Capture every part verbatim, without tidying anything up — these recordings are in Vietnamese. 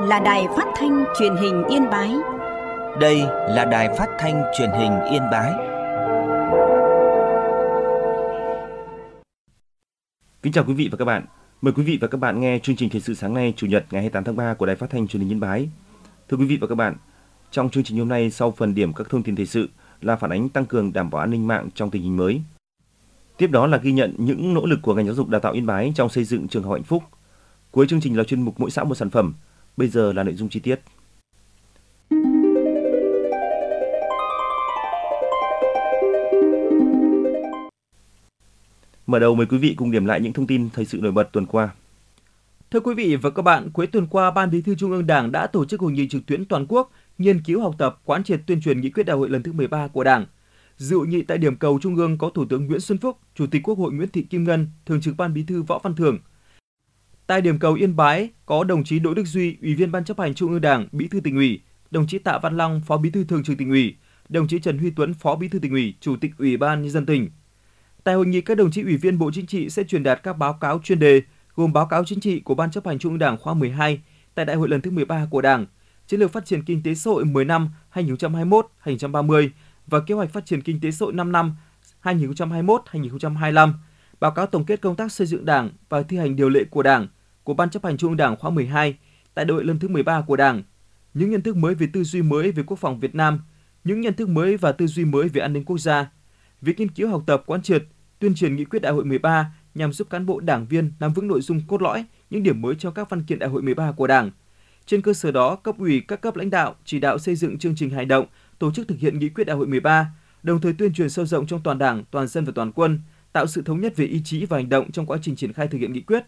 là Đài Phát thanh Truyền hình Yên Bái. Đây là Đài Phát thanh Truyền hình Yên Bái. Kính chào quý vị và các bạn. Mời quý vị và các bạn nghe chương trình thời sự sáng nay, Chủ nhật ngày hai mươi tám tháng ba của Đài Phát thanh Truyền hình Yên Bái. Thưa quý vị và các bạn, trong chương trình hôm nay, sau phần điểm các thông tin thời sự là phản ánh tăng cường đảm bảo an ninh mạng trong tình hình mới. Tiếp đó là ghi nhận những nỗ lực của ngành giáo dục đào tạo Yên Bái trong xây dựng trường học hạnh phúc. Cuối chương trình là chuyên mục Mỗi xã một sản phẩm. Bây giờ là nội dung chi tiết. Mở đầu mời quý vị cùng điểm lại những thông tin thời sự nổi bật tuần qua. Thưa quý vị và các bạn, cuối tuần qua, Ban Bí thư Trung ương Đảng đã tổ chức hội nghị trực tuyến toàn quốc nghiên cứu học tập, quán triệt tuyên truyền nghị quyết đại hội lần thứ mười ba của Đảng. Dự hội nghị tại điểm cầu Trung ương có Thủ tướng Nguyễn Xuân Phúc, Chủ tịch Quốc hội Nguyễn Thị Kim Ngân, Thường trực Ban Bí thư Võ Văn Thưởng. Tại điểm cầu Yên Bái có đồng chí Đỗ Đức Duy, Ủy viên Ban chấp hành Trung ương Đảng, Bí thư Tỉnh ủy, đồng chí Tạ Văn Long, Phó Bí thư Thường trực Tỉnh ủy, đồng chí Trần Huy Tuấn, Phó Bí thư Tỉnh ủy, Chủ tịch Ủy ban Nhân dân tỉnh. Tại hội nghị, các đồng chí Ủy viên Bộ Chính trị sẽ truyền đạt các báo cáo chuyên đề gồm báo cáo chính trị của Ban chấp hành Trung ương Đảng khóa mười hai tại Đại hội lần thứ mười ba của Đảng, chiến lược phát triển kinh tế xã hội mười năm hai nghìn không trăm hai mươi mốt đến hai nghìn không trăm ba mươi và kế hoạch phát triển kinh tế xã hội năm năm hai nghìn không trăm hai mươi mốt đến hai nghìn không trăm hai mươi lăm, báo cáo tổng kết công tác xây dựng Đảng và thi hành điều lệ của Đảng của Ban chấp hành Trung ương Đảng khóa mười hai tại Đại hội lần thứ mười ba của Đảng, những nhận thức mới về tư duy mới về quốc phòng Việt Nam, những nhận thức mới và tư duy mới về an ninh quốc gia, việc nghiên cứu học tập, quán triệt, tuyên truyền nghị quyết Đại hội mười ba nhằm giúp cán bộ đảng viên nắm vững nội dung cốt lõi, những điểm mới trong các văn kiện Đại hội mười ba của Đảng. Trên cơ sở đó, cấp ủy các cấp lãnh đạo chỉ đạo xây dựng chương trình hành động, tổ chức thực hiện nghị quyết Đại hội mười ba, đồng thời tuyên truyền sâu rộng trong toàn Đảng, toàn dân và toàn quân, tạo sự thống nhất về ý chí và hành động trong quá trình triển khai thực hiện nghị quyết.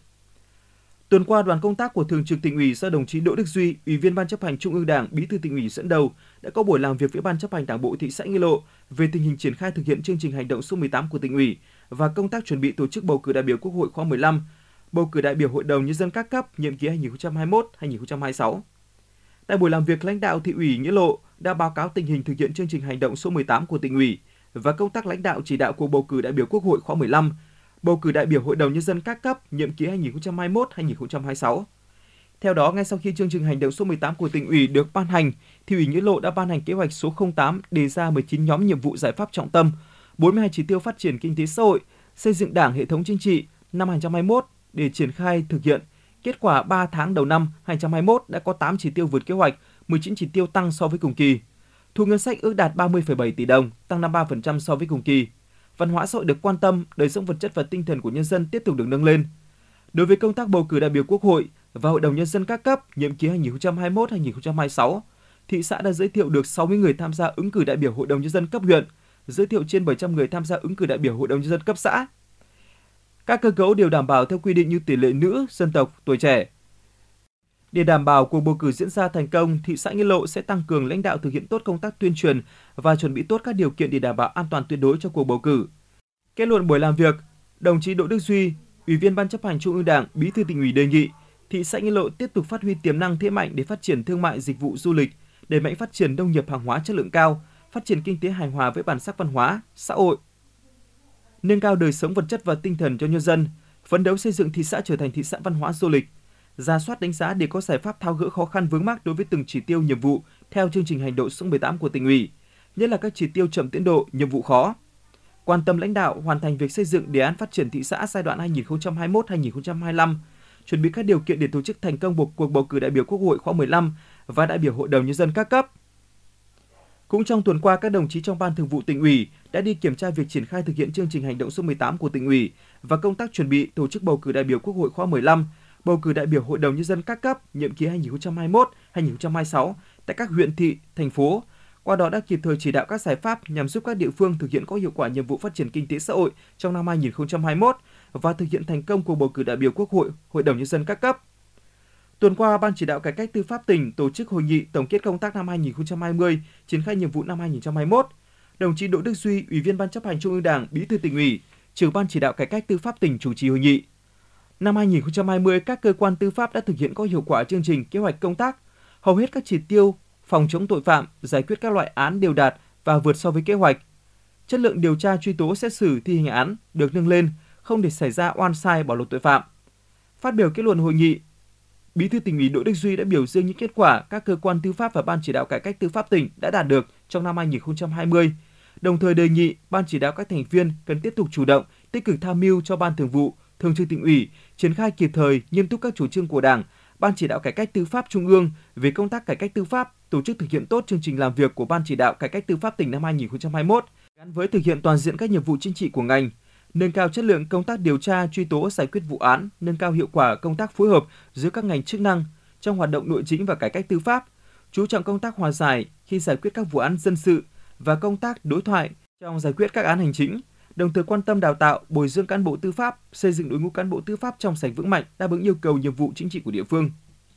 Tuần qua, đoàn công tác của Thường trực Tỉnh ủy do đồng chí Đỗ Đức Duy, Ủy viên Ban chấp hành Trung ương Đảng, Bí thư Tỉnh ủy dẫn đầu đã có buổi làm việc với Ban chấp hành Đảng bộ thị xã Nghĩa Lộ về tình hình triển khai thực hiện chương trình hành động số mười tám của Tỉnh ủy và công tác chuẩn bị tổ chức bầu cử đại biểu Quốc hội khóa mười lăm, bầu cử đại biểu Hội đồng Nhân dân các cấp nhiệm kỳ hai nghìn không trăm hai mươi mốt đến hai nghìn không trăm hai mươi sáu. Tại buổi làm việc, lãnh đạo Thị ủy Nghĩa Lộ đã báo cáo tình hình thực hiện chương trình hành động số mười tám của Tỉnh ủy và công tác lãnh đạo chỉ đạo cuộc bầu cử đại biểu Quốc hội khóa mười lăm, bầu cử đại biểu Hội đồng Nhân dân các cấp nhiệm kỳ hai nghìn không trăm hai mươi mốt đến hai nghìn không trăm hai mươi sáu. Theo đó, ngay sau khi chương trình hành động số mười tám của Tỉnh ủy được ban hành, Thị ủy Nghĩa Lộ đã ban hành kế hoạch số không tám đề ra mười chín nhóm nhiệm vụ giải pháp trọng tâm, bốn mươi hai chỉ tiêu phát triển kinh tế xã hội, xây dựng Đảng, hệ thống chính trị năm hai nghìn không trăm hai mươi mốt để triển khai thực hiện. Kết quả ba tháng đầu năm hai nghìn không trăm hai mươi mốt đã có tám chỉ tiêu vượt kế hoạch, mười chín chỉ tiêu tăng so với cùng kỳ. Thu ngân sách ước đạt ba mươi phẩy bảy tỷ đồng, tăng năm mươi ba phần trăm so với cùng kỳ. Văn hóa xã hội được quan tâm, đời sống vật chất và tinh thần của nhân dân tiếp tục được nâng lên. Đối với công tác bầu cử đại biểu Quốc hội và Hội đồng Nhân dân các cấp nhiệm kỳ hai nghìn không trăm hai mươi mốt đến hai nghìn không trăm hai mươi sáu, thị xã đã giới thiệu được sáu mươi người tham gia ứng cử đại biểu Hội đồng Nhân dân cấp huyện, giới thiệu trên bảy trăm người tham gia ứng cử đại biểu Hội đồng Nhân dân cấp xã. Các cơ cấu đều đảm bảo theo quy định như tỷ lệ nữ, dân tộc, tuổi trẻ. Để đảm bảo cuộc bầu cử diễn ra thành công, thị xã Nghĩa Lộ sẽ tăng cường lãnh đạo thực hiện tốt công tác tuyên truyền và chuẩn bị tốt các điều kiện để đảm bảo an toàn tuyệt đối cho cuộc bầu cử. Kết luận buổi làm việc, đồng chí Đỗ Đức Duy, Ủy viên Ban chấp hành Trung ương Đảng, Bí thư Tỉnh ủy đề nghị thị xã Nghĩa Lộ tiếp tục phát huy tiềm năng thế mạnh để phát triển thương mại dịch vụ du lịch, đẩy mạnh phát triển nông nghiệp hàng hóa chất lượng cao, phát triển kinh tế hài hòa với bản sắc văn hóa, xã hội, nâng cao đời sống vật chất và tinh thần cho nhân dân, phấn đấu xây dựng thị xã trở thành thị xã văn hóa du lịch, rà soát đánh giá để có giải pháp tháo gỡ khó khăn vướng mắc đối với từng chỉ tiêu nhiệm vụ theo chương trình hành động số mười tám của Tỉnh ủy, nhất là các chỉ tiêu chậm tiến độ, nhiệm vụ khó. Quan tâm lãnh đạo hoàn thành việc xây dựng đề án phát triển thị xã giai đoạn hai nghìn không trăm hai mươi mốt đến hai nghìn không trăm hai mươi lăm, chuẩn bị các điều kiện để tổ chức thành công cuộc bầu cử đại biểu Quốc hội khóa mười lăm và đại biểu Hội đồng Nhân dân các cấp. Cũng trong tuần qua, các đồng chí trong Ban Thường vụ Tỉnh ủy đã đi kiểm tra việc triển khai thực hiện chương trình hành động số mười tám của Tỉnh ủy và công tác chuẩn bị tổ chức bầu cử đại biểu Quốc hội khóa mười lăm, bầu cử đại biểu Hội đồng Nhân dân các cấp nhiệm kỳ hai nghìn không trăm hai mươi mốt đến hai nghìn không trăm hai mươi sáu tại các huyện, thị, thành phố. Qua đó đã kịp thời chỉ đạo các giải pháp nhằm giúp các địa phương thực hiện có hiệu quả nhiệm vụ phát triển kinh tế xã hội trong năm hai nghìn không trăm hai mươi mốt và thực hiện thành công cuộc bầu cử đại biểu Quốc hội, Hội đồng Nhân dân các cấp. Tuần qua, Ban chỉ đạo cải cách tư pháp tỉnh tổ chức hội nghị tổng kết công tác năm hai nghìn không trăm hai mươi, triển khai nhiệm vụ năm hai nghìn không trăm hai mươi mốt. Đồng chí Đỗ Đức Duy, Ủy viên Ban chấp hành Trung ương Đảng, Bí thư Tỉnh ủy, trưởng Ban chỉ đạo cải cách tư pháp tỉnh chủ trì hội nghị. Năm hai nghìn không trăm hai mươi, các cơ quan tư pháp đã thực hiện có hiệu quả chương trình, kế hoạch công tác. Hầu hết các chỉ tiêu phòng chống tội phạm, giải quyết các loại án đều đạt và vượt so với kế hoạch. Chất lượng điều tra, truy tố, xét xử, thi hành án được nâng lên, không để xảy ra oan sai bỏ lọt tội phạm. Phát biểu kết luận hội nghị, Bí thư Tỉnh ủy Đỗ Đức Duy đã biểu dương những kết quả các cơ quan tư pháp và Ban chỉ đạo cải cách tư pháp tỉnh đã đạt được trong năm hai nghìn không trăm hai mươi. Đồng thời đề nghị Ban chỉ đạo các thành viên cần tiếp tục chủ động, tích cực tham mưu cho Ban Thường vụ, Thường trực Tỉnh ủy triển khai kịp thời, nghiêm túc các chủ trương của Đảng, Ban chỉ đạo cải cách tư pháp Trung ương về công tác cải cách tư pháp, tổ chức thực hiện tốt chương trình làm việc của Ban chỉ đạo cải cách tư pháp tỉnh năm hai nghìn không trăm hai mươi mốt gắn với thực hiện toàn diện các nhiệm vụ chính trị của ngành, nâng cao chất lượng công tác điều tra, truy tố, giải quyết vụ án, nâng cao hiệu quả công tác phối hợp giữa các ngành chức năng trong hoạt động nội chính và cải cách tư pháp, chú trọng công tác hòa giải khi giải quyết các vụ án dân sự và công tác đối thoại trong giải quyết các án hành chính, đồng thời quan tâm đào tạo, bồi dưỡng cán bộ tư pháp, xây dựng đội ngũ cán bộ tư pháp trong sạch vững mạnh, đáp ứng yêu cầu nhiệm vụ chính trị của địa phương.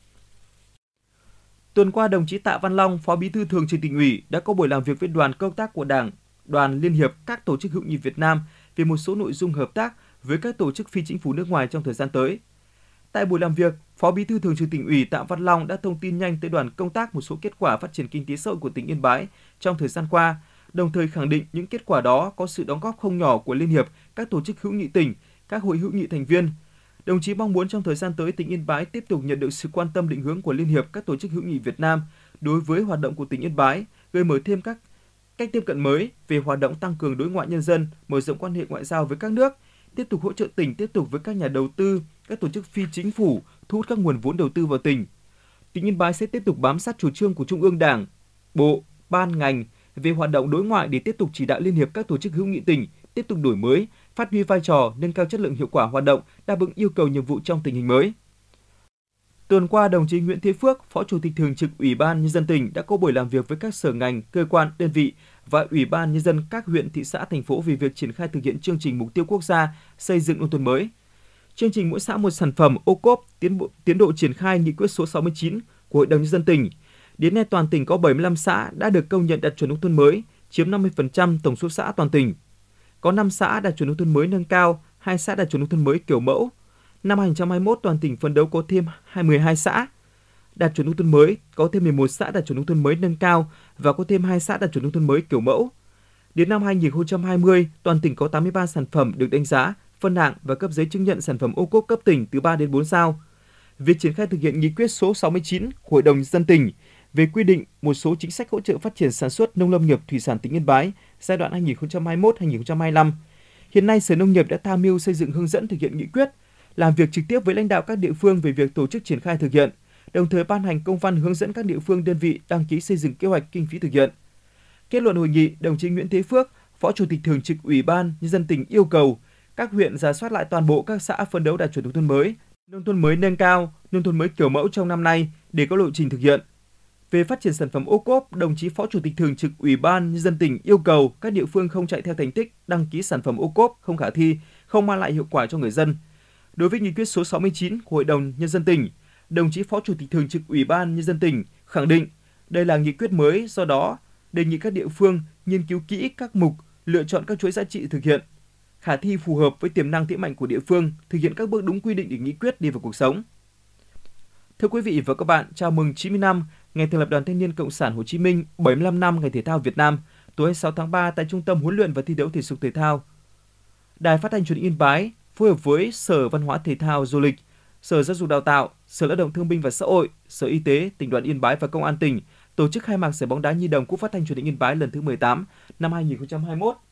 Tuần qua, đồng chí Tạ Văn Long, Phó Bí thư Thường trực Tỉnh ủy đã có buổi làm việc với đoàn công tác của Đảng, Đoàn Liên hiệp các tổ chức hữu nghị Việt Nam về một số nội dung hợp tác với các tổ chức phi chính phủ nước ngoài trong thời gian tới. Tại buổi làm việc, Phó Bí thư Thường trực Tỉnh ủy Tạ Văn Long đã thông tin nhanh tới đoàn công tác một số kết quả phát triển kinh tế xã hội của tỉnh Yên Bái trong thời gian qua, đồng thời khẳng định những kết quả đó có sự đóng góp không nhỏ của Liên hiệp các tổ chức hữu nghị tỉnh, các hội hữu nghị thành viên. Đồng chí mong muốn trong thời gian tới, tỉnh Yên Bái tiếp tục nhận được sự quan tâm định hướng của Liên hiệp các tổ chức hữu nghị Việt Nam đối với hoạt động của tỉnh Yên Bái, gợi mở thêm các cách tiếp cận mới về hoạt động tăng cường đối ngoại nhân dân, mở rộng quan hệ ngoại giao với các nước, tiếp tục hỗ trợ tỉnh tiếp tục với các nhà đầu tư, các tổ chức phi chính phủ, thu hút các nguồn vốn đầu tư vào tỉnh. Tỉnh Yên Bái sẽ tiếp tục bám sát chủ trương của Trung ương Đảng, Bộ, ban ngành về hoạt động đối ngoại để tiếp tục chỉ đạo Liên hiệp các tổ chức hữu nghị tỉnh tiếp tục đổi mới, phát huy vai trò, nâng cao chất lượng hiệu quả hoạt động, đáp ứng yêu cầu nhiệm vụ trong tình hình mới. Tuần qua, đồng chí Nguyễn Thế Phước, Phó Chủ tịch Thường trực Ủy ban Nhân dân tỉnh đã có buổi làm việc với các sở ngành, cơ quan, đơn vị và Ủy ban Nhân dân các huyện, thị xã, thành phố về việc triển khai thực hiện chương trình mục tiêu quốc gia xây dựng nông thôn mới. Chương trình mỗi xã một sản phẩm ô cốp tiến bộ, tiến độ triển khai nghị quyết số sáu mươi chín của Hội đồng Nhân dân tỉnh. Đến nay, toàn tỉnh có bảy mươi lăm xã đã được công nhận đạt chuẩn nông thôn mới, chiếm năm mươi phần trăm tổng số xã toàn tỉnh. Có năm xã đạt chuẩn nông thôn mới nâng cao, hai xã đạt chuẩn nông thôn mới kiểu mẫu. Năm hai nghìn không trăm hai mươi mốt, toàn tỉnh phấn đấu có thêm mười hai xã đạt chuẩn nông thôn mới, có thêm mười một xã đạt chuẩn nông thôn mới nâng cao và có thêm hai xã đạt chuẩn nông thôn mới kiểu mẫu. Đến năm hai nghìn không trăm hai mươi, toàn tỉnh có tám mươi ba sản phẩm được đánh giá, phân hạng và cấp giấy chứng nhận sản phẩm ô cốp cấp tỉnh từ ba đến bốn sao. Việc triển khai thực hiện nghị quyết số sáu mươi chín của Hội đồng Nhân dân tỉnh về quy định một số chính sách hỗ trợ phát triển sản xuất nông lâm nghiệp thủy sản tỉnh Yên Bái giai đoạn hai nghìn không trăm hai mươi mốt đến hai nghìn không trăm hai mươi lăm. Hiện nay, Sở Nông nghiệp đã tham mưu xây dựng hướng dẫn thực hiện nghị quyết, làm việc trực tiếp với lãnh đạo các địa phương về việc tổ chức triển khai thực hiện, đồng thời ban hành công văn hướng dẫn các địa phương đơn vị đăng ký xây dựng kế hoạch kinh phí thực hiện. Kết luận hội nghị, đồng chí Nguyễn Thế Phước, Phó Chủ tịch Thường trực Ủy ban Nhân dân tỉnh yêu cầu các huyện rà soát lại toàn bộ các xã phấn đấu đạt chuẩn nông thôn mới, nông thôn mới nâng cao, nông thôn mới kiểu mẫu trong năm nay để có lộ trình thực hiện. Về phát triển sản phẩm ô cốp, đồng chí Phó Chủ tịch Thường trực Ủy ban Nhân dân tỉnh yêu cầu các địa phương không chạy theo thành tích, đăng ký sản phẩm ô cốp không khả thi, không mang lại hiệu quả cho người dân. Đối với nghị quyết số sáu mươi chín của Hội đồng Nhân dân tỉnh, đồng chí Phó Chủ tịch Thường trực Ủy ban Nhân dân tỉnh khẳng định đây là nghị quyết mới, do đó đề nghị các địa phương nghiên cứu kỹ các mục, lựa chọn các chuỗi giá trị thực hiện, khả thi phù hợp với tiềm năng thế mạnh của địa phương, thực hiện các bước đúng quy định để nghị quyết đi vào cuộc sống. Thưa quý vị và các bạn, chào mừng chín mươi năm ngày thành lập Đoàn Thanh niên Cộng sản Hồ Chí Minh, bảy mươi lăm năm ngày thể thao Việt Nam, tối hai mươi sáu tháng ba tại Trung tâm huấn luyện và thi đấu thể dục thể thao. Đài Phát thanh Truyền hình Yên Bái phối hợp với Sở Văn hóa Thể thao Du lịch, Sở Giáo dục Đào tạo, Sở Lao động Thương binh và Xã hội, Sở Y tế, Tỉnh đoàn Yên Bái và Công an tỉnh tổ chức khai mạc giải bóng đá nhi đồng Cúp Phát thanh Truyền hình Yên Bái lần thứ mười tám năm hai nghìn không trăm hai mươi mốt.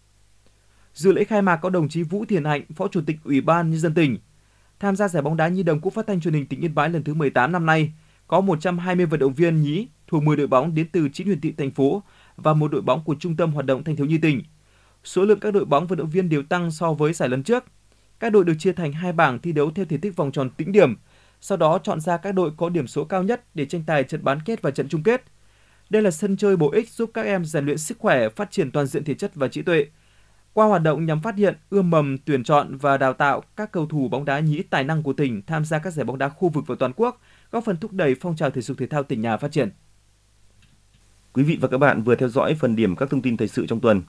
Dự lễ khai mạc có đồng chí Vũ Thiện Hạnh, Phó Chủ tịch Ủy ban Nhân dân tỉnh. Tham gia giải bóng đá nhi đồng Cúp Phát thanh Truyền hình tỉnh Yên Bái lần thứ mười tám năm nay, có một trăm hai mươi vận động viên nhí thuộc mười đội bóng đến từ chín huyện thị thành phố và một đội bóng của Trung tâm Hoạt động Thanh thiếu nhi tỉnh. Số lượng các đội bóng vận động viên đều tăng so với giải lần trước. Các đội được chia thành hai bảng thi đấu theo thể thức vòng tròn tính điểm, sau đó chọn ra các đội có điểm số cao nhất để tranh tài trận bán kết và trận chung kết. Đây là sân chơi bổ ích giúp các em rèn luyện sức khỏe, phát triển toàn diện thể chất và trí tuệ. Qua hoạt động nhằm phát hiện, ươm mầm, tuyển chọn và đào tạo các cầu thủ bóng đá nhí tài năng của tỉnh tham gia các giải bóng đá khu vực và toàn quốc, góp phần thúc đẩy phong trào thể dục thể thao tỉnh nhà phát triển. Quý vị và các bạn vừa theo dõi phần điểm các thông tin thời sự trong tuần.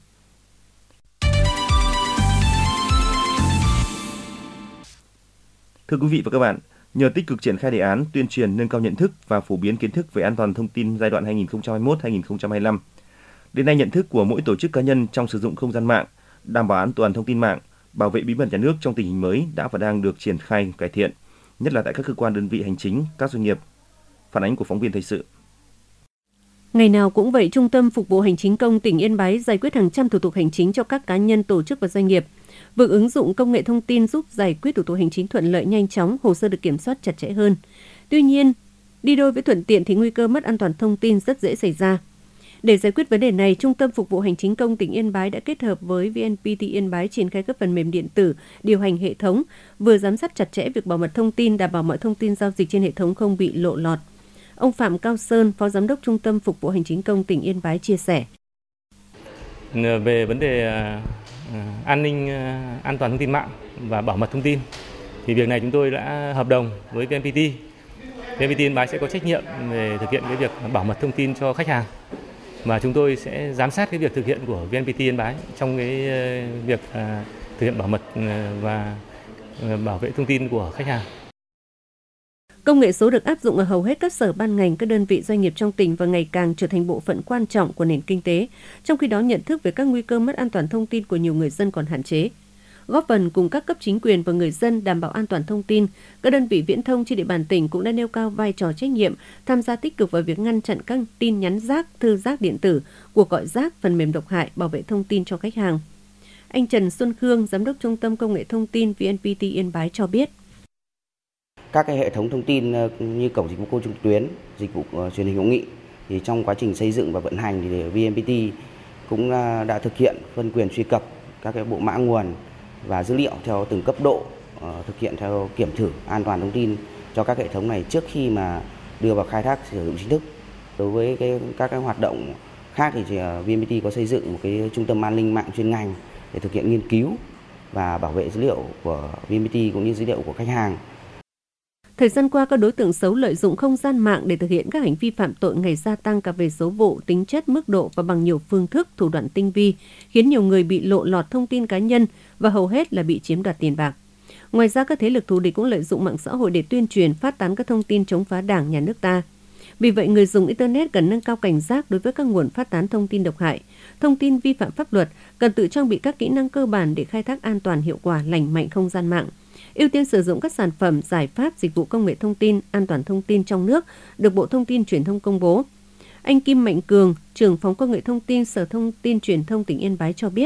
Thưa quý vị và các bạn, nhờ tích cực triển khai đề án tuyên truyền nâng cao nhận thức và phổ biến kiến thức về an toàn thông tin giai đoạn hai nghìn không trăm hai mươi mốt đến hai nghìn không trăm hai mươi lăm, đến nay nhận thức của mỗi tổ chức cá nhân trong sử dụng không gian mạng, đảm bảo an toàn thông tin mạng, bảo vệ bí mật nhà nước trong tình hình mới đã và đang được triển khai cải thiện. nhất là tại các cơ quan đơn vị hành chính, các doanh nghiệp. Phản ánh của phóng viên thời sự. Ngày nào cũng vậy, Trung tâm Phục vụ Hành chính công tỉnh Yên Bái giải quyết hàng trăm thủ tục hành chính cho các cá nhân, tổ chức và doanh nghiệp. Việc ứng dụng công nghệ thông tin giúp giải quyết thủ tục hành chính thuận lợi, nhanh chóng, hồ sơ được kiểm soát chặt chẽ hơn. Tuy nhiên, đi đôi với thuận tiện thì nguy cơ mất an toàn thông tin rất dễ xảy ra. Để giải quyết vấn đề này, Trung tâm Phục vụ Hành chính công tỉnh Yên Bái đã kết hợp với vê en pê tê Yên Bái triển khai các phần mềm điện tử, điều hành hệ thống, vừa giám sát chặt chẽ việc bảo mật thông tin, đảm bảo mọi thông tin giao dịch trên hệ thống không bị lộ lọt. Ông Phạm Cao Sơn, Phó Giám đốc Trung tâm Phục vụ Hành chính công tỉnh Yên Bái chia sẻ. Về vấn đề an ninh, an toàn thông tin mạng và bảo mật thông tin, thì việc này chúng tôi đã hợp đồng với vê en pê tê. vê en pê tê Yên Bái sẽ có trách nhiệm về thực hiện cái việc bảo mật thông tin cho khách hàng, và chúng tôi sẽ giám sát cái việc thực hiện của vê en pê tê Yên Bái trong cái việc thực hiện bảo mật và bảo vệ thông tin của khách hàng. Công nghệ số được áp dụng ở hầu hết các sở ban ngành, các đơn vị doanh nghiệp trong tỉnh và ngày càng trở thành bộ phận quan trọng của nền kinh tế. Trong khi đó, nhận thức về các nguy cơ mất an toàn thông tin của nhiều người dân còn hạn chế. Góp phần cùng các cấp chính quyền và người dân đảm bảo an toàn thông tin, các đơn vị viễn thông trên địa bàn tỉnh cũng đã nêu cao vai trò trách nhiệm, tham gia tích cực vào việc ngăn chặn các tin nhắn rác, thư rác điện tử, cuộc gọi rác, phần mềm độc hại, bảo vệ thông tin cho khách hàng. Anh Trần Xuân Khương, Giám đốc Trung tâm Công nghệ Thông tin vê en pê tê Yên Bái cho biết. Các cái hệ thống thông tin như cổng dịch vụ công trực tuyến, dịch vụ truyền hình hữu nghị thì trong quá trình xây dựng và vận hành thì vê en pê tê cũng đã thực hiện phân quyền truy cập các cái bộ mã nguồn và dữ liệu theo từng cấp độ, thực hiện theo kiểm thử an toàn thông tin cho các hệ thống này trước khi mà đưa vào khai thác sử dụng chính thức. Đối với cái, các cái hoạt động khác thì vê en pê tê có xây dựng một cái trung tâm an ninh mạng chuyên ngành để thực hiện nghiên cứu và bảo vệ dữ liệu của vê en pê tê cũng như dữ liệu của khách hàng. Thời gian qua, các đối tượng xấu lợi dụng không gian mạng để thực hiện các hành vi phạm tội ngày gia tăng cả về số vụ, tính chất, mức độ và bằng nhiều phương thức, thủ đoạn tinh vi, khiến nhiều người bị lộ lọt thông tin cá nhân và hầu hết là bị chiếm đoạt tiền bạc. Ngoài ra, các thế lực thù địch cũng lợi dụng mạng xã hội để tuyên truyền, phát tán các thông tin chống phá Đảng, Nhà nước ta. Vì vậy, người dùng Internet cần nâng cao cảnh giác đối với các nguồn phát tán thông tin độc hại, thông tin vi phạm pháp luật, cần tự trang bị các kỹ năng cơ bản để khai thác an toàn, hiệu quả, lành mạnh không gian mạng. Ưu tiên sử dụng các sản phẩm, giải pháp, dịch vụ công nghệ thông tin, an toàn thông tin trong nước được Bộ Thông tin Truyền thông công bố. Anh Kim Mạnh Cường, trưởng phòng công nghệ thông tin Sở Thông tin Truyền thông tỉnh Yên Bái cho biết.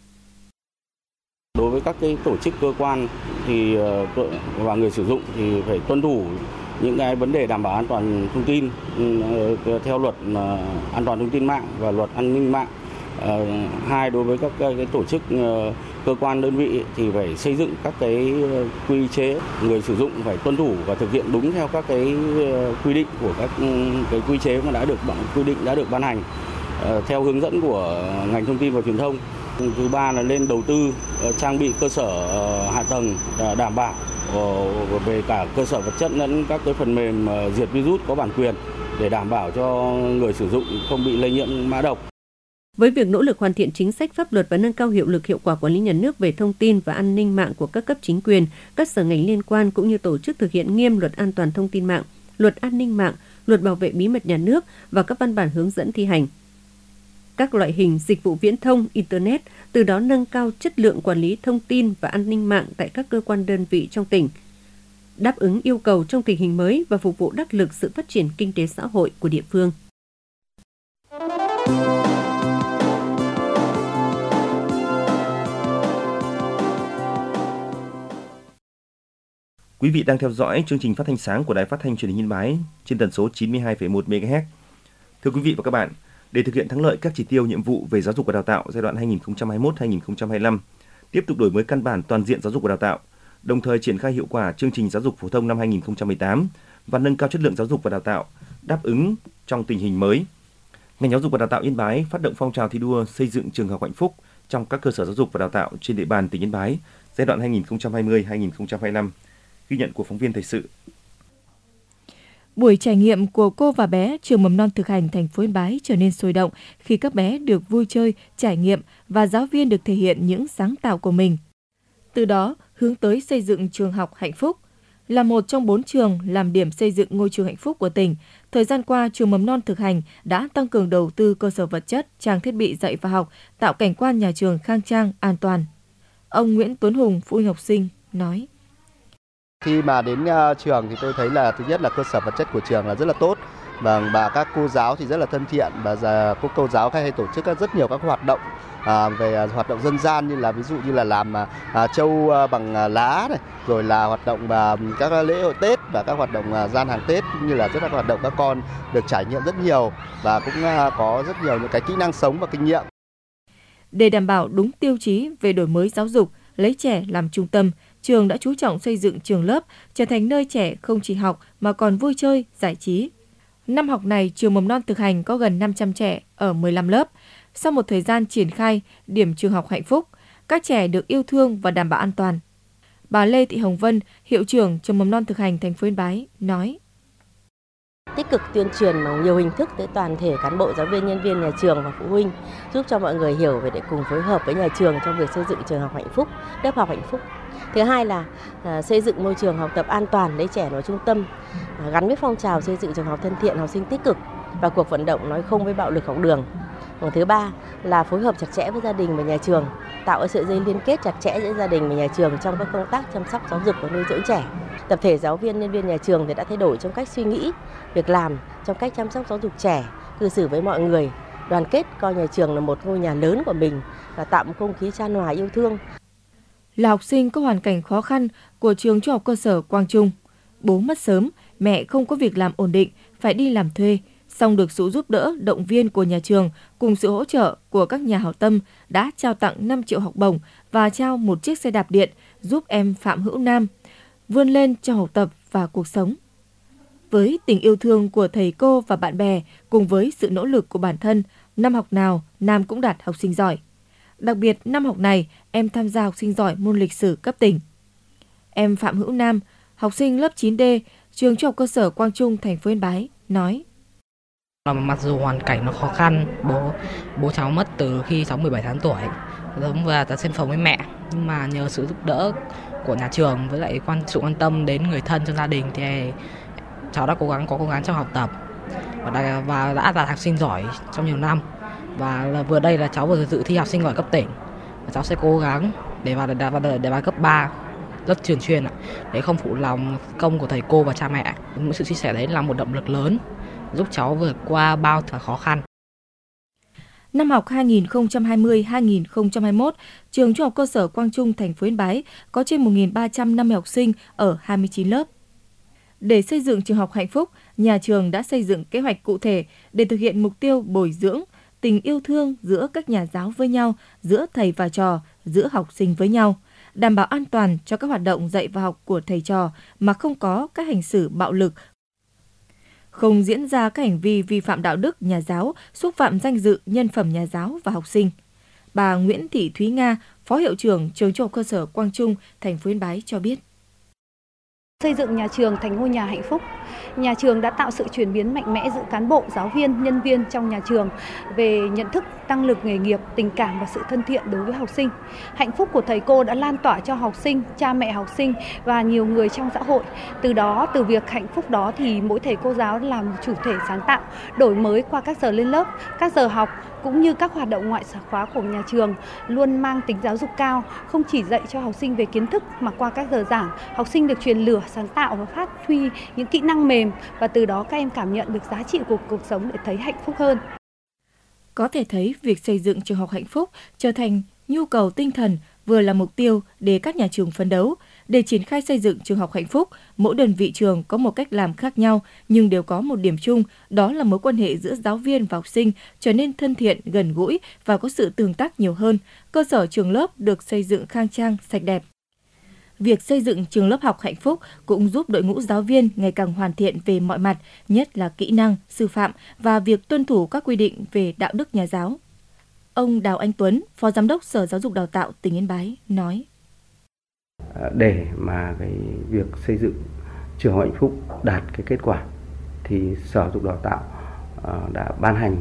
Đối với các cái tổ chức cơ quan thì và người sử dụng thì phải tuân thủ những cái vấn đề đảm bảo an toàn thông tin theo luật an toàn thông tin mạng và luật an ninh mạng. Hai, đối với các cái tổ chức cơ quan đơn vị thì phải xây dựng các cái quy chế, người sử dụng phải tuân thủ và thực hiện đúng theo các cái quy định của các cái quy chế mà đã được quy định đã được ban hành theo hướng dẫn của ngành thông tin và truyền thông. Thứ ba là lên đầu tư trang bị cơ sở hạ tầng đảm bảo về cả cơ sở vật chất lẫn các cái phần mềm diệt virus có bản quyền để đảm bảo cho người sử dụng không bị lây nhiễm mã độc. Với việc nỗ lực hoàn thiện chính sách pháp luật và nâng cao hiệu lực hiệu quả quản lý nhà nước về thông tin và an ninh mạng của các cấp chính quyền, các sở ngành liên quan cũng như tổ chức thực hiện nghiêm luật an toàn thông tin mạng, luật an ninh mạng, luật bảo vệ bí mật nhà nước và các văn bản hướng dẫn thi hành. Các loại hình dịch vụ viễn thông, Internet, từ đó nâng cao chất lượng quản lý thông tin và an ninh mạng tại các cơ quan đơn vị trong tỉnh, đáp ứng yêu cầu trong tình hình mới và phục vụ đắc lực sự phát triển kinh tế xã hội của địa phương. Quý vị đang theo dõi chương trình phát thanh sáng của Đài Phát thanh Truyền hình Yên Bái trên tần số chín mươi hai phẩy một mê ga héc. Thưa quý vị và các bạn, để thực hiện thắng lợi các chỉ tiêu nhiệm vụ về giáo dục và đào tạo giai đoạn hai nghìn không trăm hai mươi mốt đến hai nghìn không trăm hai mươi lăm, tiếp tục đổi mới căn bản toàn diện giáo dục và đào tạo, đồng thời triển khai hiệu quả chương trình giáo dục phổ thông năm hai nghìn không trăm mười tám và nâng cao chất lượng giáo dục và đào tạo đáp ứng trong tình hình mới. Ngành giáo dục và đào tạo Yên Bái phát động phong trào thi đua xây dựng trường học hạnh phúc trong các cơ sở giáo dục và đào tạo trên địa bàn tỉnh Yên Bái giai đoạn hai nghìn không trăm hai mươi đến hai nghìn không trăm hai mươi lăm. Ghi nhận của phóng viên thời sự. Buổi trải nghiệm của cô và bé trường mầm non thực hành thành phố Yên Bái trở nên sôi động khi các bé được vui chơi, trải nghiệm và giáo viên được thể hiện những sáng tạo của mình. Từ đó, hướng tới xây dựng trường học hạnh phúc. Là một trong bốn trường làm điểm xây dựng ngôi trường hạnh phúc của tỉnh, thời gian qua, trường mầm non thực hành đã tăng cường đầu tư cơ sở vật chất, trang thiết bị dạy và học, tạo cảnh quan nhà trường khang trang, an toàn. Ông Nguyễn Tuấn Hùng, phụ huynh học sinh, nói. Khi mà đến uh, trường thì tôi thấy là thứ nhất là cơ sở vật chất của trường là rất là tốt. Và, và các cô giáo thì rất là thân thiện, và giờ các cô giáo hay tổ chức rất nhiều các hoạt động à, về hoạt động dân gian, như là ví dụ như là làm à, trâu bằng lá này, rồi là hoạt động à, các lễ hội Tết và các hoạt động à, gian hàng Tết, cũng như là rất là hoạt động các con được trải nghiệm rất nhiều và cũng à, có rất nhiều những cái kỹ năng sống và kinh nghiệm. Để đảm bảo đúng tiêu chí về đổi mới giáo dục, lấy trẻ làm trung tâm, trường đã chú trọng xây dựng trường lớp trở thành nơi trẻ không chỉ học mà còn vui chơi, giải trí. Năm học này, trường mầm non thực hành có gần năm trăm trẻ ở mười lăm lớp. Sau một thời gian triển khai, điểm trường học hạnh phúc, các trẻ được yêu thương và đảm bảo an toàn. Bà Lê Thị Hồng Vân, hiệu trưởng trường mầm non thực hành thành phố Yên Bái, nói: Tích cực tuyên truyền bằng nhiều hình thức tới toàn thể cán bộ, giáo viên, nhân viên nhà trường và phụ huynh, giúp cho mọi người hiểu về để cùng phối hợp với nhà trường trong việc xây dựng trường học hạnh phúc, lớp học hạnh phúc. Thứ hai là à, xây dựng môi trường học tập an toàn, lấy trẻ vào trung tâm, à, gắn với phong trào xây dựng trường học thân thiện, học sinh tích cực và cuộc vận động nói không với bạo lực học đường. Và thứ ba là phối hợp chặt chẽ với gia đình và nhà trường, tạo sợi dây liên kết chặt chẽ giữa gia đình và nhà trường trong các công tác chăm sóc giáo dục và nuôi dưỡng trẻ. Tập thể giáo viên, nhân viên nhà trường thì đã thay đổi trong cách suy nghĩ, việc làm, trong cách chăm sóc giáo dục trẻ, cư xử với mọi người, đoàn kết coi nhà trường là một ngôi nhà lớn của mình và tạo một không khí chan hòa yêu thương. Là học sinh có hoàn cảnh khó khăn của trường trung học cơ sở Quang Trung, bố mất sớm, mẹ không có việc làm ổn định, phải đi làm thuê, song được sự giúp đỡ, động viên của nhà trường cùng sự hỗ trợ của các nhà hảo tâm đã trao tặng năm triệu học bổng và trao một chiếc xe đạp điện giúp em Phạm Hữu Nam vươn lên trong học tập và cuộc sống. Với tình yêu thương của thầy cô và bạn bè cùng với sự nỗ lực của bản thân, năm học nào Nam cũng đạt học sinh giỏi. Đặc biệt năm học này, em tham gia học sinh giỏi môn lịch sử cấp tỉnh. Em Phạm Hữu Nam, học sinh lớp chín D, trường trung học cơ sở Quang Trung, thành phố Yên Bái, nói: Mặc dù hoàn cảnh nó khó khăn, bố bố cháu mất từ khi cháu mười bảy tháng tuổi, giống và ta sinh sống với mẹ, nhưng mà nhờ sự giúp đỡ của nhà trường với lại quan sự quan tâm đến người thân trong gia đình thì cháu đã cố gắng có cố gắng trong học tập và đã, và đã đạt học sinh giỏi trong nhiều năm. Và vừa đây là cháu vừa dự thi học sinh giỏi cấp tỉnh, và cháu sẽ cố gắng để vào để vào để vào cấp ba lớp trường chuyên ạ, để không phụ lòng công của thầy cô và cha mẹ. Những sự chia sẻ đấy là một động lực lớn giúp cháu vượt qua bao khó khăn. Năm học hai nghìn không trăm hai mươi hai nghìn không trăm hai mươi mốt, trường trung học cơ sở Quang Trung, thành phố Yên Bái có trên một nghìn ba trăm năm mươi học sinh ở hai mươi chín lớp. Để xây dựng trường học hạnh phúc, nhà trường đã xây dựng kế hoạch cụ thể để thực hiện mục tiêu bồi dưỡng tình yêu thương giữa các nhà giáo với nhau, giữa thầy và trò, giữa học sinh với nhau, đảm bảo an toàn cho các hoạt động dạy và học của thầy trò mà không có các hành xử bạo lực, không diễn ra các hành vi vi phạm đạo đức nhà giáo, xúc phạm danh dự, nhân phẩm nhà giáo và học sinh. Bà Nguyễn Thị Thúy Nga, Phó Hiệu trưởng trường trung học cơ sở Quang Trung, thành phố Yên Bái cho biết. Xây dựng nhà trường thành ngôi nhà hạnh phúc, nhà trường đã tạo sự chuyển biến mạnh mẽ giữa cán bộ, giáo viên, nhân viên trong nhà trường về nhận thức, năng lực nghề nghiệp, tình cảm và sự thân thiện đối với học sinh. Hạnh phúc của thầy cô đã lan tỏa cho học sinh, cha mẹ học sinh và nhiều người trong xã hội. Từ đó, từ việc hạnh phúc đó thì mỗi thầy cô giáo làm chủ thể sáng tạo, đổi mới qua các giờ lên lớp, các giờ học cũng như các hoạt động ngoại khóa của nhà trường luôn mang tính giáo dục cao, không chỉ dạy cho học sinh về kiến thức mà qua các giờ giảng, học sinh được truyền lửa, sáng tạo và phát huy những kỹ năng mềm và từ đó các em cảm nhận được giá trị của cuộc sống để thấy hạnh phúc hơn. Có thể thấy việc xây dựng trường học hạnh phúc trở thành nhu cầu tinh thần vừa là mục tiêu để các nhà trường phấn đấu. Để triển khai xây dựng trường học hạnh phúc, mỗi đơn vị trường có một cách làm khác nhau nhưng đều có một điểm chung, đó là mối quan hệ giữa giáo viên và học sinh trở nên thân thiện, gần gũi và có sự tương tác nhiều hơn. Cơ sở trường lớp được xây dựng khang trang, sạch đẹp. Việc xây dựng trường lớp học hạnh phúc cũng giúp đội ngũ giáo viên ngày càng hoàn thiện về mọi mặt, nhất là kỹ năng, sư phạm và việc tuân thủ các quy định về đạo đức nhà giáo. Ông Đào Anh Tuấn, Phó Giám đốc Sở Giáo dục Đào tạo tỉnh Yên Bái nói: Để mà cái việc xây dựng trường học hạnh phúc đạt cái kết quả thì Sở Giáo dục Đào tạo đã ban hành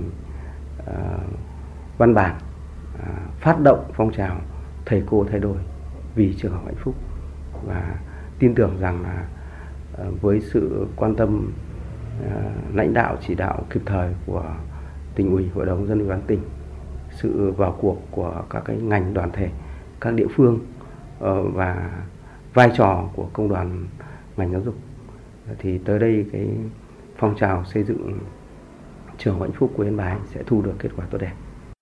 văn bản phát động phong trào thầy cô thay đổi vì trường học hạnh phúc, và tin tưởng rằng là với sự quan tâm lãnh đạo chỉ đạo kịp thời của Tỉnh ủy, Hội đồng nhân dân Ủy ban tỉnh, sự vào cuộc của các cái ngành đoàn thể, các địa phương và vai trò của công đoàn ngành giáo dục thì tới đây cái phong trào xây dựng trường Hạnh Phúc của Yên Bái sẽ thu được kết quả tốt đẹp.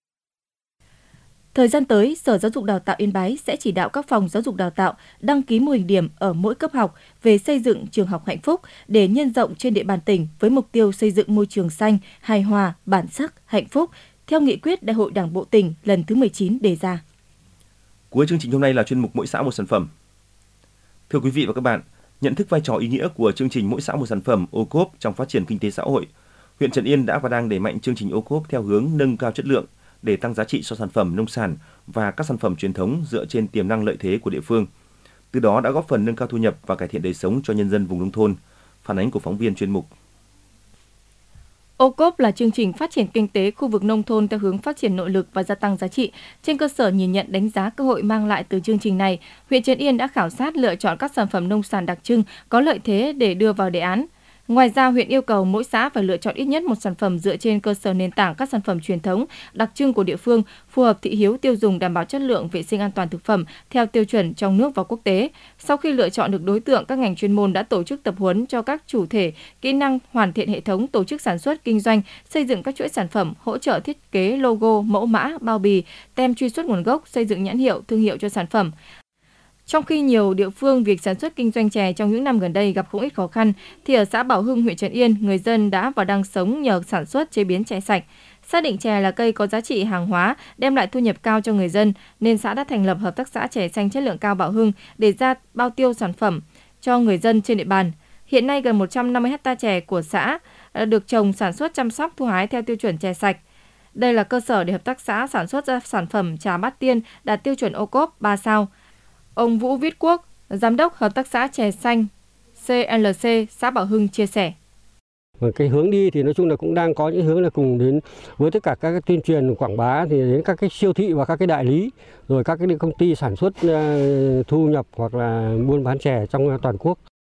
Thời gian tới, Sở Giáo dục Đào tạo Yên Bái sẽ chỉ đạo các phòng giáo dục đào tạo đăng ký mô hình điểm ở mỗi cấp học về xây dựng trường học hạnh phúc để nhân rộng trên địa bàn tỉnh với mục tiêu xây dựng môi trường xanh, hài hòa, bản sắc, hạnh phúc theo nghị quyết Đại hội Đảng bộ tỉnh lần thứ mười chín đề ra. Cuối chương trình hôm nay là chuyên mục Mỗi xã một sản phẩm. Thưa quý vị và các bạn, nhận thức vai trò ý nghĩa của chương trình Mỗi xã một sản phẩm ô cốp trong phát triển kinh tế xã hội, huyện Trấn Yên đã và đang đẩy mạnh chương trình ô cốp theo hướng nâng cao chất lượng để tăng giá trị cho sản phẩm nông sản và các sản phẩm truyền thống dựa trên tiềm năng lợi thế của địa phương. Từ đó đã góp phần nâng cao thu nhập và cải thiện đời sống cho nhân dân vùng nông thôn. Phản ánh của phóng viên chuyên mục. ô cốp là chương trình phát triển kinh tế khu vực nông thôn theo hướng phát triển nội lực và gia tăng giá trị. Trên cơ sở nhìn nhận đánh giá cơ hội mang lại từ chương trình này, huyện Trấn Yên đã khảo sát lựa chọn các sản phẩm nông sản đặc trưng có lợi thế để đưa vào đề án. Ngoài ra, huyện yêu cầu mỗi xã phải lựa chọn ít nhất một sản phẩm dựa trên cơ sở nền tảng các sản phẩm truyền thống, đặc trưng của địa phương, phù hợp thị hiếu tiêu dùng, đảm bảo chất lượng, vệ sinh an toàn thực phẩm theo tiêu chuẩn trong nước và quốc tế. Sau khi lựa chọn được đối tượng, các ngành chuyên môn đã tổ chức tập huấn cho các chủ thể kỹ năng hoàn thiện hệ thống tổ chức sản xuất, kinh doanh, xây dựng các chuỗi sản phẩm, hỗ trợ thiết kế logo, mẫu mã, bao bì, tem truy xuất nguồn gốc, xây dựng nhãn hiệu, thương hiệu cho sản phẩm. Trong khi nhiều địa phương việc sản xuất kinh doanh chè trong những năm gần đây gặp không ít khó khăn, thì ở xã Bảo Hưng, huyện Trấn Yên, người dân đã và đang sống nhờ sản xuất chế biến chè sạch. Xác định chè là cây có giá trị hàng hóa, đem lại thu nhập cao cho người dân, nên xã đã thành lập hợp tác xã chè xanh chất lượng cao Bảo Hưng để ra bao tiêu sản phẩm cho người dân trên địa bàn. Hiện nay gần một trăm năm mươi héc ta chè của xã được trồng, sản xuất, chăm sóc, thu hái theo tiêu chuẩn chè sạch. Đây là cơ sở để hợp tác xã sản xuất ra sản phẩm trà Bát Tiên đạt tiêu chuẩn ô cốp ba sao. Ông Vũ Viết Quốc, Giám đốc Hợp tác xã chè xanh xê lờ xê xã Bảo Hưng chia sẻ. Cái hướng đi thì nói chung là cũng đang có những hướng là cùng đến với tất cả các cái tuyên truyền quảng bá thì đến các cái siêu thị và các cái đại lý, rồi các cái công ty sản xuất thu nhập hoặc là buôn bán chè trong toàn quốc.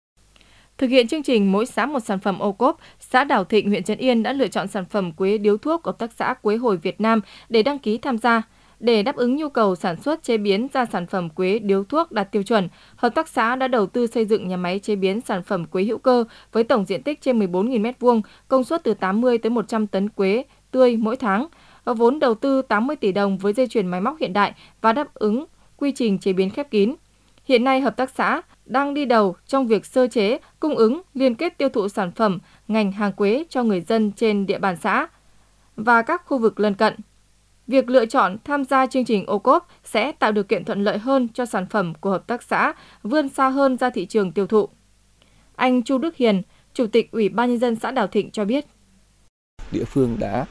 Thực hiện chương trình Mỗi xã một sản phẩm ô cốp, xã Đào Thịnh, huyện Trấn Yên đã lựa chọn sản phẩm quế điếu thuốc của Hợp tác xã Quế Hồi Việt Nam để đăng ký tham gia. Để đáp ứng nhu cầu sản xuất chế biến ra sản phẩm quế điếu thuốc đạt tiêu chuẩn, hợp tác xã đã đầu tư xây dựng nhà máy chế biến sản phẩm quế hữu cơ với tổng diện tích trên mười bốn nghìn mét vuông, công suất từ tám mươi tới một trăm tấn quế tươi mỗi tháng. Vốn đầu tư tám mươi tỷ đồng với dây chuyền máy móc hiện đại và đáp ứng quy trình chế biến khép kín. Hiện nay, hợp tác xã đang đi đầu trong việc sơ chế, cung ứng, liên kết tiêu thụ sản phẩm ngành hàng quế cho người dân trên địa bàn xã và các khu vực lân cận. Việc lựa chọn tham gia chương trình ô cốp sẽ tạo điều kiện thuận lợi hơn cho sản phẩm của hợp tác xã vươn xa hơn ra thị trường tiêu thụ. Anh Chu Đức Hiền, Chủ tịch Ủy ban Nhân dân xã Đào Thịnh cho biết. Địa phương đã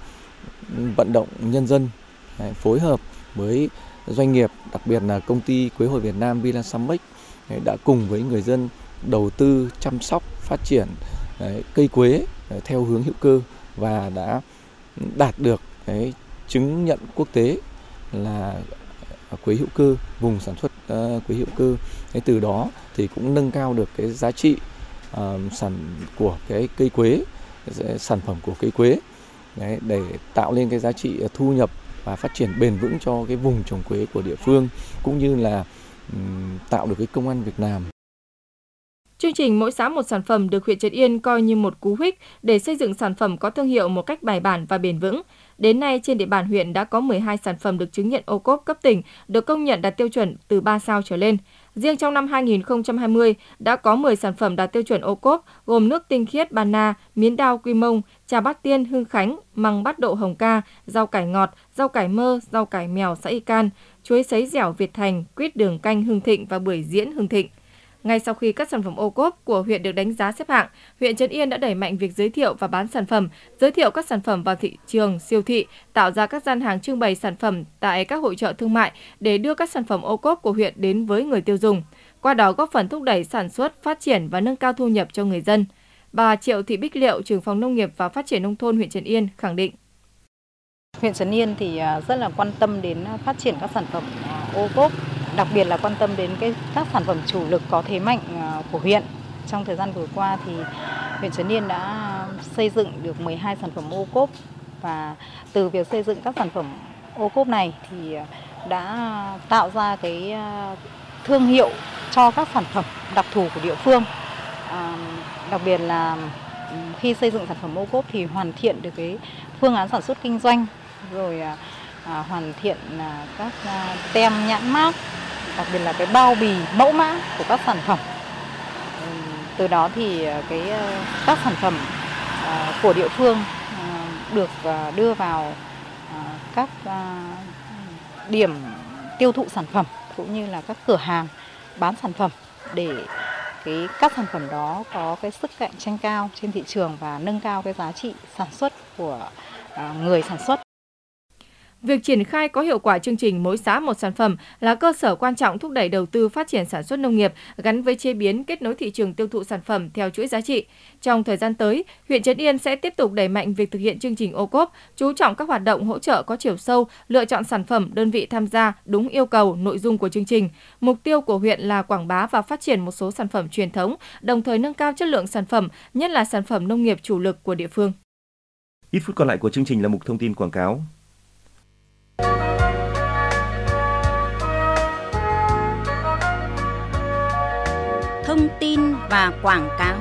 vận động nhân dân phối hợp với doanh nghiệp, đặc biệt là công ty Quế Hồi Việt Nam Vinasamec đã cùng với người dân đầu tư chăm sóc, phát triển cây quế theo hướng hữu cơ và đã đạt được cái chứng nhận quốc tế là quế hữu cơ, vùng sản xuất uh, quế hữu cơ. Thế từ đó thì cũng nâng cao được cái giá trị uh, sản của cái cây quế, sản phẩm của cây quế. Đấy, để tạo lên cái giá trị thu nhập và phát triển bền vững cho cái vùng trồng quế của địa phương, cũng như là um, tạo được cái công ăn việc làm. Chương trình Mỗi xã một sản phẩm được huyện Trấn Yên coi như một cú hích để xây dựng sản phẩm có thương hiệu một cách bài bản và bền vững. Đến nay, trên địa bàn huyện đã có mười hai sản phẩm được chứng nhận ô cốp cấp tỉnh, được công nhận đạt tiêu chuẩn từ ba sao trở lên. Riêng trong năm hai nghìn không trăm hai mươi, đã có mười sản phẩm đạt tiêu chuẩn ô cốp, gồm nước tinh khiết Ba Na, miến đao Quy Mông, trà Bát Tiên Hưng Khánh, măng bát độ Hồng Ca, rau cải ngọt, rau cải mơ, rau cải mèo xã Y Can, chuối sấy dẻo Việt Thành, quýt đường canh Hưng Thịnh và bưởi diễn Hưng Thịnh. Ngay sau khi các sản phẩm ô cốp của huyện được đánh giá xếp hạng, huyện Trấn Yên đã đẩy mạnh việc giới thiệu và bán sản phẩm, giới thiệu các sản phẩm vào thị trường, siêu thị, tạo ra các gian hàng trưng bày sản phẩm tại các hội chợ thương mại để đưa các sản phẩm ô cốp của huyện đến với người tiêu dùng. Qua đó góp phần thúc đẩy sản xuất, phát triển và nâng cao thu nhập cho người dân. Bà Triệu Thị Bích Liệu, trưởng phòng nông nghiệp và phát triển nông thôn huyện Trấn Yên khẳng định. Huyện Trấn Yên thì rất là quan tâm đến phát triển các sản phẩm ô cốp, đặc biệt là quan tâm đến cái các sản phẩm chủ lực có thế mạnh của huyện. Trong thời gian vừa qua thì huyện Trấn Yên đã xây dựng được mười hai sản phẩm ô cốp, và từ việc xây dựng các sản phẩm ô cốp này thì đã tạo ra cái thương hiệu cho các sản phẩm đặc thù của địa phương. À, đặc biệt là khi xây dựng sản phẩm ô cốp thì hoàn thiện được cái phương án sản xuất kinh doanh, rồi à, à, hoàn thiện à, các à, tem nhãn mác, đặc biệt là cái bao bì mẫu mã của các sản phẩm. Ừ, từ đó thì cái các sản phẩm à, của địa phương à, được à, đưa vào à, các à, điểm tiêu thụ sản phẩm cũng như là các cửa hàng bán sản phẩm để cái các sản phẩm đó có cái sức cạnh tranh cao trên thị trường và nâng cao cái giá trị sản xuất của à, người sản xuất. Việc triển khai có hiệu quả chương trình mỗi xã một sản phẩm là cơ sở quan trọng thúc đẩy đầu tư phát triển sản xuất nông nghiệp gắn với chế biến, kết nối thị trường tiêu thụ sản phẩm theo chuỗi giá trị. Trong thời gian tới, huyện Trấn Yên sẽ tiếp tục đẩy mạnh việc thực hiện chương trình ô cốp, chú trọng các hoạt động hỗ trợ có chiều sâu, lựa chọn sản phẩm, đơn vị tham gia đúng yêu cầu, nội dung của chương trình. Mục tiêu của huyện là quảng bá và phát triển một số sản phẩm truyền thống, đồng thời nâng cao chất lượng sản phẩm, nhất là sản phẩm nông nghiệp chủ lực của địa phương. Ít phút còn lại của chương trình là mục thông tin quảng cáo. Thông tin và quảng cáo.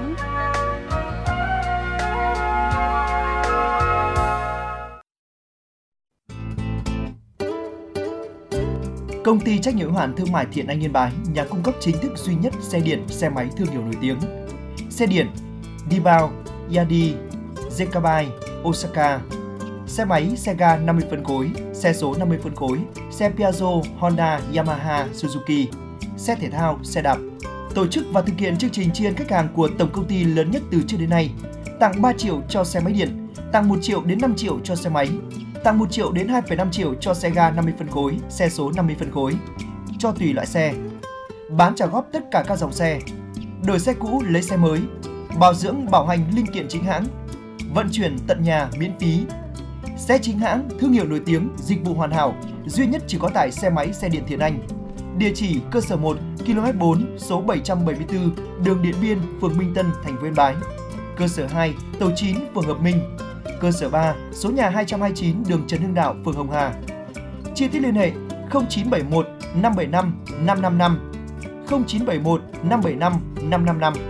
Công ty trách nhiệm hữu hạn thương mại Thiện Anh Yên Bái, nhà cung cấp chính thức duy nhất xe điện, xe máy thương hiệu nổi tiếng. Xe điện Dibao, Yadi, Zekabai, Osaka. Xe máy, xe ga năm mươi phân khối, xe số năm mươi phân khối, xe Piaggio, Honda, Yamaha, Suzuki. Xe thể thao, xe đạp. Tổ chức và thực hiện chương trình tri ân khách hàng của tổng công ty lớn nhất từ trước đến nay. Tặng ba triệu cho xe máy điện, tặng một triệu đến năm triệu cho xe máy, tặng một triệu đến hai phẩy năm triệu cho xe ga năm mươi phân khối, xe số năm mươi phân khối, cho tùy loại xe. Bán trả góp tất cả các dòng xe. Đổi xe cũ lấy xe mới. Bảo dưỡng bảo hành linh kiện chính hãng. Vận chuyển tận nhà miễn phí. Xe chính hãng, thương hiệu nổi tiếng, dịch vụ hoàn hảo, duy nhất chỉ có tại xe máy xe điện Thiện Anh. Địa chỉ cơ sở một, ki lô mét bốn, số bảy trăm bảy mươi tư, đường Điện Biên, phường Minh Tân, thành phố Yên Bái. Cơ sở hai, tổ chín, phường Hợp Minh. Cơ sở ba, số nhà hai trăm hai mươi chín, đường Trần Hưng Đạo, phường Hồng Hà. Chi tiết liên hệ không chín bảy một năm bảy năm năm năm năm, không chín bảy một năm bảy năm năm năm năm.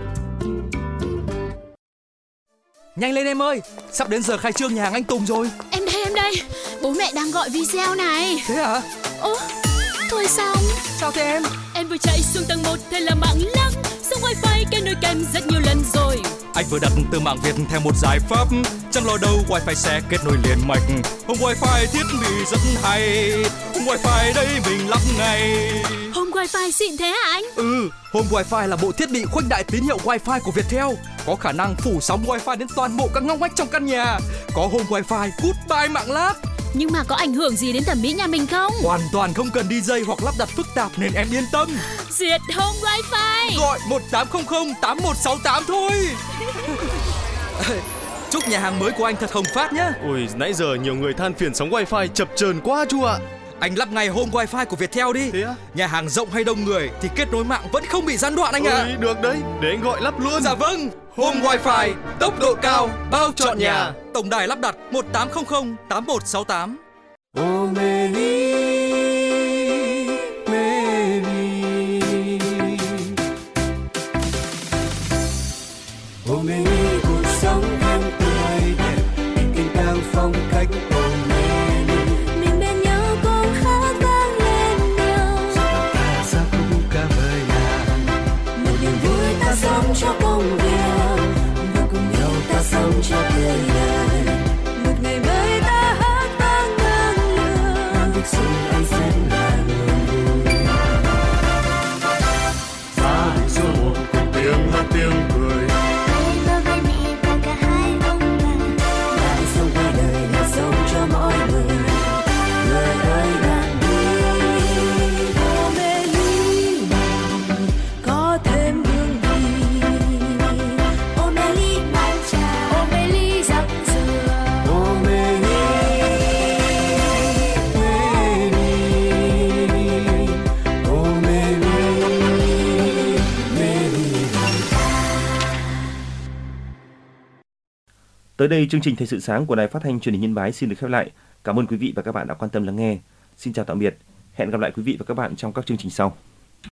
Nhanh lên em ơi, sắp đến giờ khai trương nhà hàng anh Tùng rồi. Em đây, em đây, bố mẹ đang gọi video này. Thế hả? Ồ, thôi xong. Sao thế em? Em vừa chạy xuống tầng một, thế là mạng lắc. Xong wifi kết nối kèm rất nhiều lần rồi. Anh vừa đặt từ mạng Việt theo một giải pháp, chẳng lo đâu wifi sẽ kết nối liền mạch. Home wifi thiết bị rất hay, home wifi đây mình lắp ngay. Home wifi xịn thế hả anh? Ừ, Home wifi là bộ thiết bị khuếch đại tín hiệu wifi của Viettel, có khả năng phủ sóng wifi đến toàn bộ các ngóc ngách trong căn nhà. Có home wifi goodbye mạng lát. Nhưng mà có ảnh hưởng gì đến thẩm mỹ nhà mình không? Hoàn toàn không cần đi dây hoặc lắp đặt phức tạp nên em yên tâm. Diệt Home wifi. Gọi một tám không không tám một sáu tám thôi. Chúc nhà hàng mới của anh thật hồng phát nhé. Ôi, nãy giờ nhiều người than phiền sóng wifi chập chờn quá chú ạ. Anh lắp ngay Home wifi của Viettel đi. Thế á? Nhà hàng rộng hay đông người thì kết nối mạng vẫn không bị gián đoạn anh ạ. À. Được đấy, để anh gọi lắp luôn. Dạ vâng. Home wifi, tốc độ cao, bao trọn nhà. Tổng đài lắp đặt một tám không không tám một sáu tám. Oh, Mary, Mary. Oh, Mary, cuộc sống em tươi đẹp, tình tình càng phong cách. Oh, Mary, mình bên nhau cùng hát vang lên nhau. Sao ta sao không ca vời nàng. Một niềm vui ta sống cho công việc, và cùng nhau ta sống cho tươi đời. Một ngày mới ta hát vang ngang lửa. Việc sống anh sẽ là niềm vui. Gia đình số một cùng tiếng hát tiếng cười. Hãy bơ vai mẹ và cả hai ông bà. Lại sống qua đời là sống cho mỗi người. Người ơi bạn đi. Ô mê ly lòng có thêm hương vị. Ô mê ly mang trà, ô mê ly giặt rửa. Ô mê ly, mê ly. Ô mê ly, mê ly lòng trà. Tới đây, chương trình Thời sự sáng của Đài Phát thanh Truyền hình Yên Bái xin được khép lại. Cảm ơn quý vị và các bạn đã quan tâm lắng nghe. Xin chào tạm biệt. Hẹn gặp lại quý vị và các bạn trong các chương trình sau.